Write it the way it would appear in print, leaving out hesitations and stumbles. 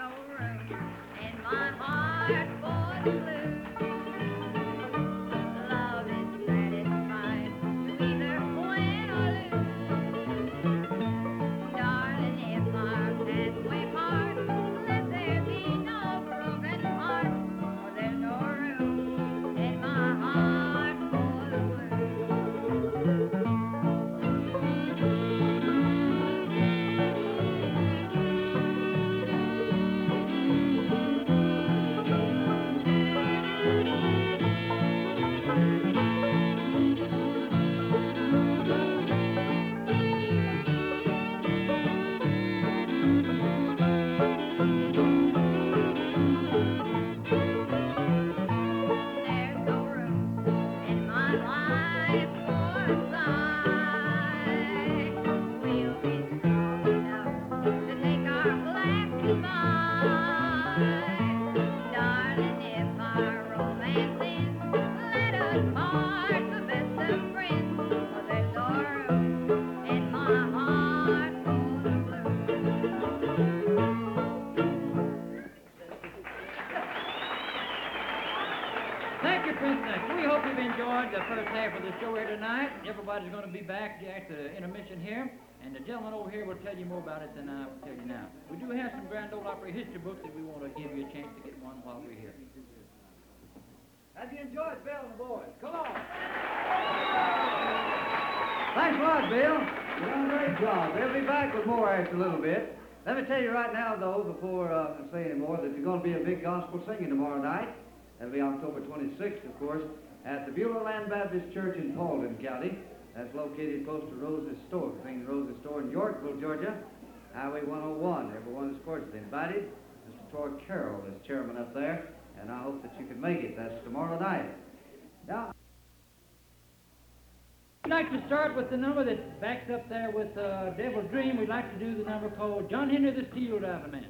no room in my heart for the blues. Love is satisfied to either win or lose. Darling, if our pathway part, let there be no broken heart, for there's no room in my heart for the There's no room in my life for a sigh. We'll be strong enough to take our black goodbye. Darling, if our romance ends, let us part the best of friends. For there's no room in my heart for the Thank you, Princess. We hope you've enjoyed the first half of the show here tonight. Everybody's going to be back at the intermission here, and the gentleman over here will tell you more about it than I will tell you now. We do have some Grand Ole Opry history books that we want to give you a chance to get one while we're here. How'd you enjoy it, Bill and the boys? Come on. Thanks a lot, Bill. You're doing a great job. They'll be back with more after a little bit. Let me tell you right now, though, before I say any more, that there's going to be a big gospel singing tomorrow night. That'll be October 26th, of course, at the Beulah Land Baptist Church in Paulding County. That's located close to Rose's Store, St. Rose's Store in Yorkville, Georgia, Highway 101. Everyone is cordially invited. Mr. Troy Carroll is chairman up there, and I hope that you can make it. That's tomorrow night. Now, We'd like to start with the number that backs up there with Devil's Dream. We'd like to do the number called John Henry the Steel Driving Man.